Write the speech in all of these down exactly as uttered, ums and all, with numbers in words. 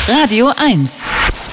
Radio eins.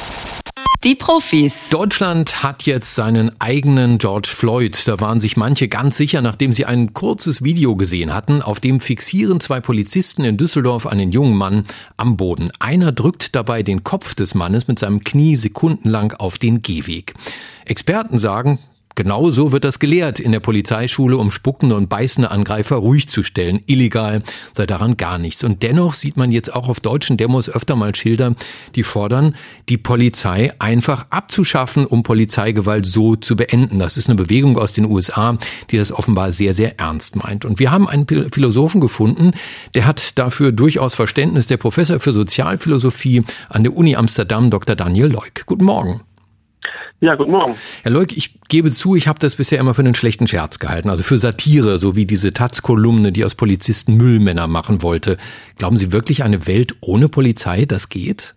Die Profis. Deutschland hat jetzt seinen eigenen George Floyd. Da waren sich manche ganz sicher, nachdem sie ein kurzes Video gesehen hatten. Auf dem fixieren zwei Polizisten in Düsseldorf einen jungen Mann am Boden. Einer drückt dabei den Kopf des Mannes mit seinem Knie sekundenlang auf den Gehweg. Experten sagen, genau so wird das gelehrt in der Polizeischule, um spuckende und beißende Angreifer ruhig zu stellen. Illegal sei daran gar nichts. Und dennoch sieht man jetzt auch auf deutschen Demos öfter mal Schilder, die fordern, die Polizei einfach abzuschaffen, um Polizeigewalt so zu beenden. Das ist eine Bewegung aus den U S A, die das offenbar sehr, sehr ernst meint. Und wir haben einen Philosophen gefunden, der hat dafür durchaus Verständnis, der Professor für Sozialphilosophie an der Uni Amsterdam, Doktor Daniel Leuk. Guten Morgen. Ja, guten Morgen. Herr Leuk, ich gebe zu, ich habe das bisher immer für einen schlechten Scherz gehalten, also für Satire, so wie diese Taz-Kolumne, die aus Polizisten Müllmänner machen wollte. Glauben Sie wirklich, eine Welt ohne Polizei, das geht?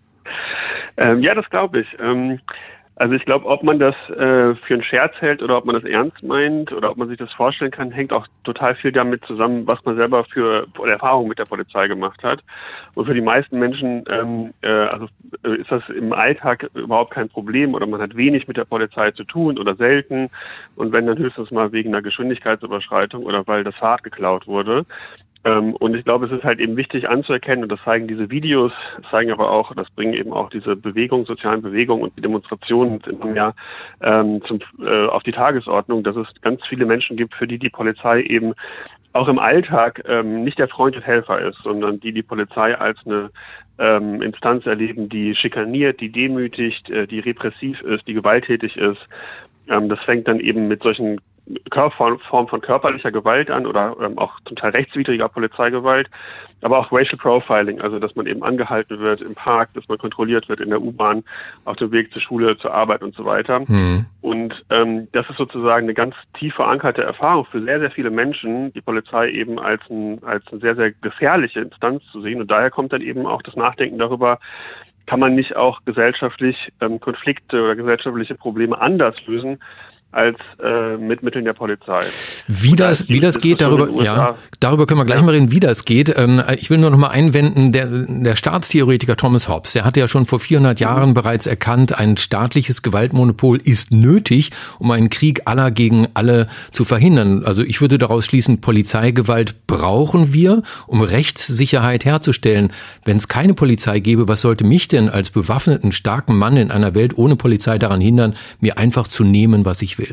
Ähm, ja, das glaube ich. Ähm, also ich glaube, ob man das äh, für einen Scherz hält oder ob man das ernst meint oder ob man sich das vorstellen kann, hängt auch total viel damit zusammen, was man selber für Erfahrungen mit der Polizei gemacht hat. Und für die meisten Menschen ähm, äh, also äh, ist das im Alltag überhaupt kein Problem oder man hat wenig mit der Polizei zu tun oder selten. Und wenn dann höchstens mal wegen einer Geschwindigkeitsüberschreitung oder weil das Fahrrad geklaut wurde. Und ich glaube, es ist halt eben wichtig anzuerkennen, und das zeigen diese Videos, das zeigen aber auch, das bringen eben auch diese Bewegungen, sozialen Bewegungen und die Demonstrationen immer mehr ähm, zum, äh, auf die Tagesordnung, dass es ganz viele Menschen gibt, für die die Polizei eben auch im Alltag ähm, nicht der Freund und Helfer ist, sondern die die Polizei als eine ähm, Instanz erleben, die schikaniert, die demütigt, äh, die repressiv ist, die gewalttätig ist. Ähm, das fängt dann eben mit solchen Form von körperlicher Gewalt an oder ähm, auch zum Teil rechtswidriger Polizeigewalt, aber auch Racial Profiling, also dass man eben angehalten wird im Park, dass man kontrolliert wird in der U-Bahn, auf dem Weg zur Schule, zur Arbeit und so weiter. Mhm. Und ähm, das ist sozusagen eine ganz tief verankerte Erfahrung für sehr, sehr viele Menschen, die Polizei eben als, ein, als eine sehr, sehr gefährliche Instanz zu sehen. Und daher kommt dann eben auch das Nachdenken darüber, kann man nicht auch gesellschaftlich ähm, Konflikte oder gesellschaftliche Probleme anders lösen, als äh, mit Mitteln der Polizei. Wie das, wie das geht, darüber, ja, darüber können wir gleich ja. mal reden, wie das geht. Ähm, ich will nur noch mal einwenden, der, der Staatstheoretiker Thomas Hobbes, der hatte ja schon vor vierhundert Jahren mhm. bereits erkannt, ein staatliches Gewaltmonopol ist nötig, um einen Krieg aller gegen alle zu verhindern. Also ich würde daraus schließen, Polizeigewalt brauchen wir, um Rechtssicherheit herzustellen. Wenn es keine Polizei gäbe, was sollte mich denn als bewaffneten, starken Mann in einer Welt ohne Polizei daran hindern, mir einfach zu nehmen, was ich will?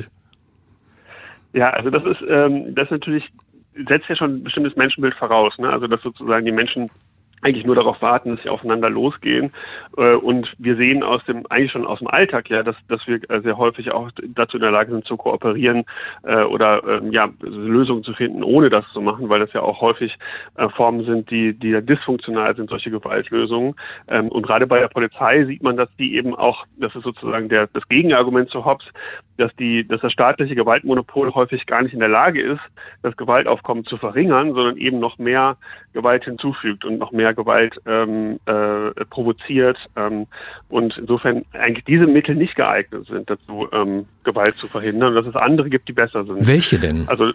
Ja, also das ist ähm, das natürlich setzt ja schon ein bestimmtes Menschenbild voraus, ne? Also dass sozusagen die Menschen eigentlich nur darauf warten, dass sie aufeinander losgehen. Äh, und wir sehen aus dem, eigentlich schon aus dem Alltag, ja, dass, dass wir sehr häufig auch dazu in der Lage sind, zu kooperieren äh, oder ähm, ja, Lösungen zu finden, ohne das zu machen, weil das ja auch häufig äh, Formen sind, die, die ja dysfunktional sind, solche Gewaltlösungen. Ähm, und gerade bei der Polizei sieht man, dass die eben auch, das ist sozusagen der, das Gegenargument zu Hobbes, dass die, dass das staatliche Gewaltmonopol häufig gar nicht in der Lage ist, das Gewaltaufkommen zu verringern, sondern eben noch mehr Gewalt hinzufügt und noch mehr Gewalt ähm, äh, provoziert ähm, und insofern eigentlich diese Mittel nicht geeignet sind dazu, ähm, Gewalt zu verhindern und dass es andere gibt, die besser sind. Welche denn? Also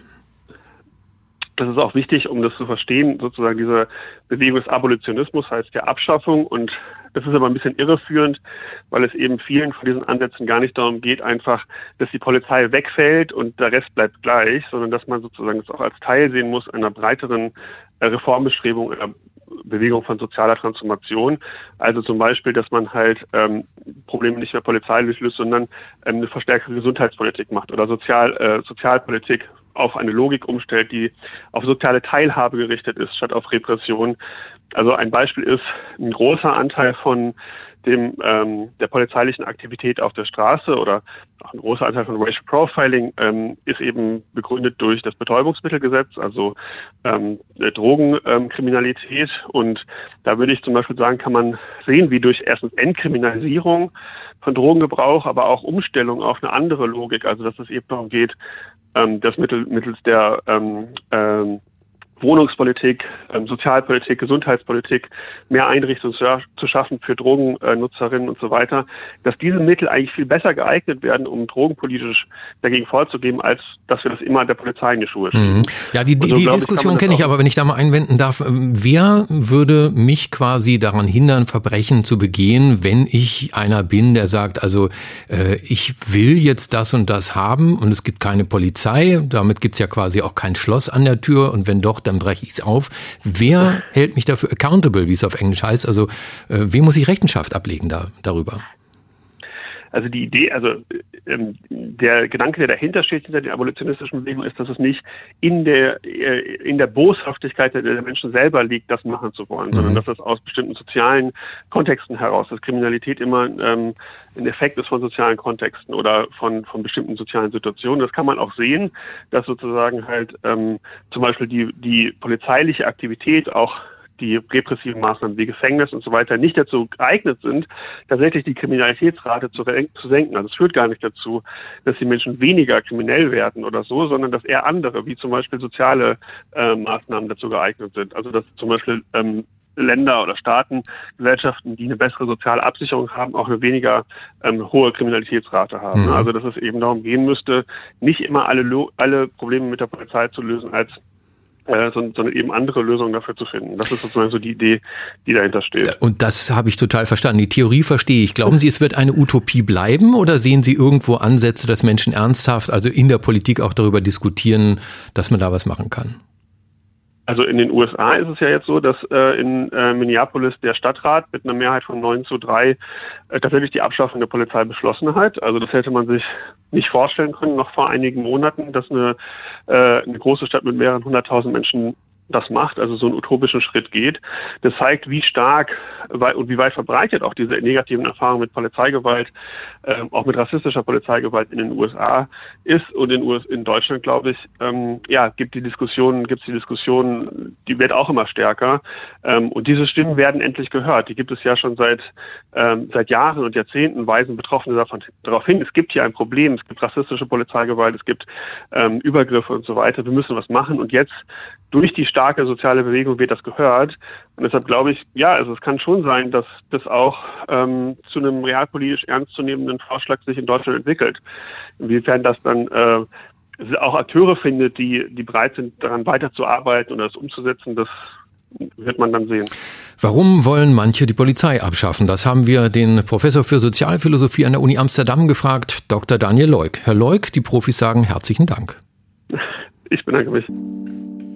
das ist auch wichtig, um das zu verstehen, sozusagen diese Bewegung des Abolitionismus heißt ja Abschaffung und das ist aber ein bisschen irreführend, weil es eben vielen von diesen Ansätzen gar nicht darum geht, einfach, dass die Polizei wegfällt und der Rest bleibt gleich, sondern dass man sozusagen das auch als Teil sehen muss einer breiteren Reformbestrebung, einer Bewegung von sozialer Transformation. Also zum Beispiel, dass man halt ähm, Probleme nicht mehr polizeilich löst, sondern ähm, eine verstärkte Gesundheitspolitik macht oder Sozial, äh, Sozialpolitik auf eine Logik umstellt, die auf soziale Teilhabe gerichtet ist, statt auf Repression. Also ein Beispiel ist ein großer Anteil von dem ähm, der polizeilichen Aktivität auf der Straße oder auch ein großer Anteil von Racial Profiling ähm, ist eben begründet durch das Betäubungsmittelgesetz, also ähm, Drogenkriminalität. Ähm, und da würde ich zum Beispiel sagen, kann man sehen, wie durch erstens Entkriminalisierung von Drogengebrauch, aber auch Umstellung auf eine andere Logik, also dass es eben darum geht, ähm, das Mittel, mittels der ähm, ähm, Wohnungspolitik, ähm, Sozialpolitik, Gesundheitspolitik, mehr Einrichtungen zu, zu schaffen für Drogennutzerinnen und so weiter, dass diese Mittel eigentlich viel besser geeignet werden, um drogenpolitisch dagegen vorzugehen, als dass wir das immer der Polizei in die Schuhe schieben. Mhm. Ja, die, die, so, die ich, Diskussion kenne ich, aber wenn ich da mal einwenden darf, wer würde mich quasi daran hindern, Verbrechen zu begehen, wenn ich einer bin, der sagt, also äh, ich will jetzt das und das haben und es gibt keine Polizei, damit gibt's ja quasi auch kein Schloss an der Tür und wenn doch, dann breche ich es auf. Wer hält mich dafür accountable, wie es auf Englisch heißt? Also äh, wem muss ich Rechenschaft ablegen da, darüber? Also die Idee, also ähm, der Gedanke, der dahinter steht, hinter der abolitionistischen Bewegung, ist, dass es nicht in der äh, in der Boshaftigkeit der, der Menschen selber liegt, das machen zu wollen, mhm. sondern dass das aus bestimmten sozialen Kontexten heraus, dass Kriminalität immer ähm, ein Effekt ist von sozialen Kontexten oder von von bestimmten sozialen Situationen. Das kann man auch sehen, dass sozusagen halt ähm, zum Beispiel die die polizeiliche Aktivität auch die repressiven Maßnahmen wie Gefängnis und so weiter nicht dazu geeignet sind, tatsächlich die Kriminalitätsrate zu, zu senken. Also es führt gar nicht dazu, dass die Menschen weniger kriminell werden oder so, sondern dass eher andere, wie zum Beispiel soziale äh, Maßnahmen dazu geeignet sind. Also dass zum Beispiel ähm, Länder oder Staaten, Gesellschaften, die eine bessere soziale Absicherung haben, auch eine weniger ähm, hohe Kriminalitätsrate haben. Mhm. Also dass es eben darum gehen müsste, nicht immer alle, alle Probleme mit der Polizei zu lösen, als sondern eben andere Lösungen dafür zu finden. Das ist sozusagen so die Idee, die dahinter steht. Und das habe ich total verstanden. Die Theorie verstehe ich. Glauben Sie, es wird eine Utopie bleiben oder sehen Sie irgendwo Ansätze, dass Menschen ernsthaft, also in der Politik auch darüber diskutieren, dass man da was machen kann? Also in den U S A ist es ja jetzt so, dass äh, in äh, Minneapolis der Stadtrat mit einer Mehrheit von neun zu drei äh, tatsächlich die Abschaffung der Polizei beschlossen hat. Also das hätte man sich nicht vorstellen können, noch vor einigen Monaten, dass eine, äh, eine große Stadt mit mehreren hunderttausend Menschen das macht, also so einen utopischen Schritt geht. Das zeigt, wie stark und wie weit verbreitet auch diese negativen Erfahrungen mit Polizeigewalt, äh, auch mit rassistischer Polizeigewalt in den U S A ist. Und in, U S, in Deutschland, glaube ich, ähm, ja, gibt die Diskussion, gibt es die Diskussion, die wird auch immer stärker. Ähm, und diese Stimmen werden endlich gehört. Die gibt es ja schon seit ähm, seit Jahren und Jahrzehnten, weisen Betroffene davon, darauf hin. Es gibt hier ein Problem, es gibt rassistische Polizeigewalt, es gibt ähm, Übergriffe und so weiter. Wir müssen was machen. Und jetzt durch die starke soziale Bewegung wird das gehört. Und deshalb glaube ich, ja, also es kann schon sein, dass das auch ähm, zu einem realpolitisch ernstzunehmenden Vorschlag sich in Deutschland entwickelt. Inwiefern das dann äh, auch Akteure findet, die die bereit sind, daran weiterzuarbeiten oder das umzusetzen, das wird man dann sehen. Warum wollen manche die Polizei abschaffen? Das haben wir den Professor für Sozialphilosophie an der Uni Amsterdam gefragt, Doktor Daniel Leuk. Herr Leuk, die Profis sagen herzlichen Dank. Ich bedanke mich.